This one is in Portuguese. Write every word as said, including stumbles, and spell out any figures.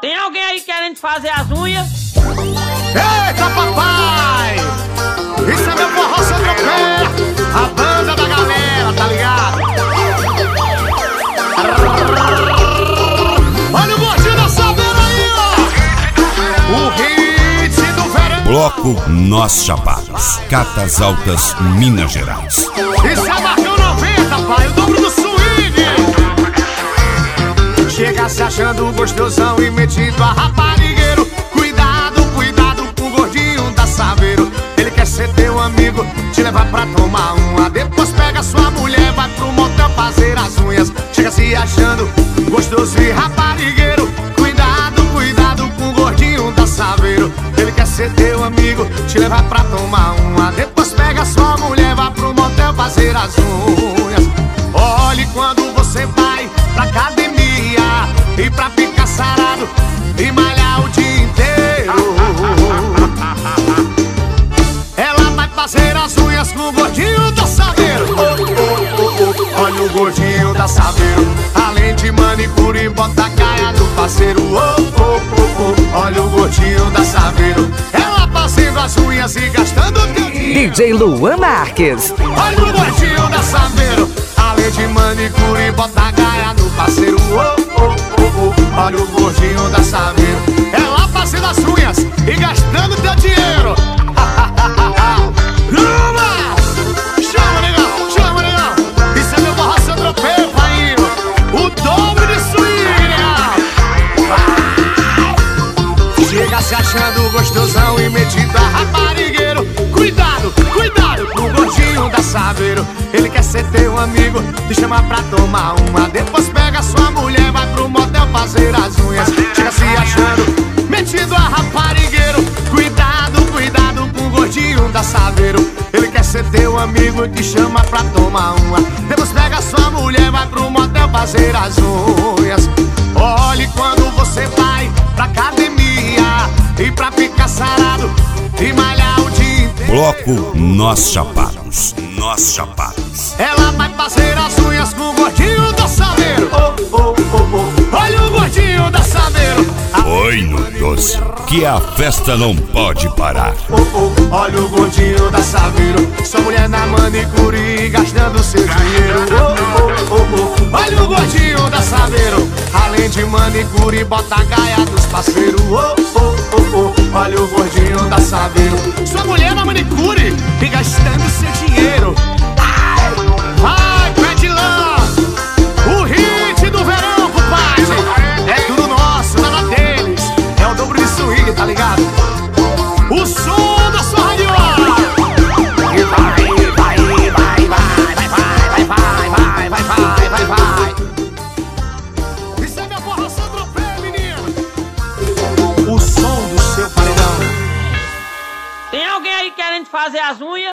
Tem alguém aí querendo fazer as unhas? Eita, papai! Isso é meu forró sem tropeiro, a banda da galera, tá ligado? Olha o gordinho da Saveira aí, ó! O hit do verão. Bloco Nós Chapados, Catas Altas, Minas Gerais. Isso é Marcão noventa, pai, o dobro do swing. Chega se achando gostosão e metido a raparigueiro. Cuidado, cuidado com o gordinho da Saveiro. Ele quer ser teu amigo, te levar pra tomar uma. Depois pega sua mulher, vai pro motel fazer as unhas. Chega se achando gostoso e raparigueiro. Cuidado, cuidado com o gordinho da Saveiro. Ele quer ser teu amigo, te levar pra tomar uma. Depois pega sua mulher, vai pro motel fazer as unhas. Olhe quando você vai pra academia e pra ficar sarado e malhar o dia inteiro. Ela vai fazer as unhas com o gordinho da Saveiro. Oh, oh, oh, oh. Olha o gordinho da Saveiro, além de manicure, bota a caia do parceiro. Oh, oh, oh, oh. Olha o gordinho da Saveiro, ela fazendo as unhas e gastando o teu dinheiro. D J Luan Marques. Olha o gordinho da Saveiro, além de manicure, bota a caia no parceiro. Oh, oh, oh, oh. Olha o gordinho da Saveiro, ela fazendo as unhas e gastando teu dinheiro. Chama, negão, chama, negão. Isso é meu forró sem tropeiro, pai. O dobro de swing, negão. Chega se achando gostosão e metido a raparigueiro. Cuidado, cuidado com o gordinho da Saveiro. Ele quer ser teu amigo, te chama pra tomar uma. Depois pega sua mulher, vai pro motel fazer as unhas. Chega se achando metido a raparigueiro. Cuidado, cuidado com o gordinho da Saveiro. Ele quer ser teu amigo, te chama pra tomar uma. Depois pega sua mulher, vai pro motel fazer as unhas. Olhe quando você vai pra academia e pra ficar sarado e malhar o dia inteiro. Bloco Nós Chapados, Nós Chapados. Ela vai fazer as unhas com o gordinho da Saveiro. Oh, oh, oh, oh. Olha o gordinho da Saveiro. Oi no doce, que a festa não pode parar. Oh, oh. Olha o gordinho da Saveiro, sua mulher na manicure gastando seu dinheiro. Oh, oh, oh, oh. Olha o gordinho da Saveiro, além de manicure, bota a gaia dos parceiros. Oh, oh, oh, oh. Olha o gordinho da Saveiro, sua mulher na manicure e gastando seu dinheiro. Vai, Pedilão, o hit do verão, compadre. É tudo nosso, nada deles. É o dobro de swing, tá ligado? O som da sua radiola. E vai, vai, vai, vai, vai, vai, vai, vai, vai, vai, vai, vai. Isso é minha forró sem tropeiro, menino. O som do seu paredão. Tem alguém aí querendo fazer as unhas?